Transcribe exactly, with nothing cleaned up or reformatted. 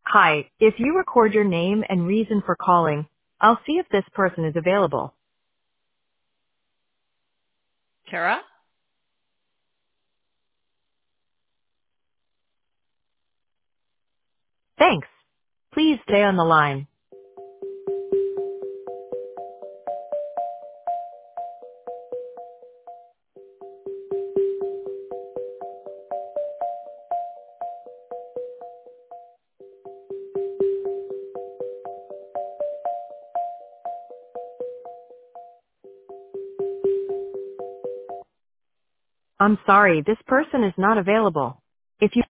Hi, if you record your name and reason for calling, I'll see if this person is available. Tara? Thanks. Please stay on the line. I'm sorry, this person is not available. If you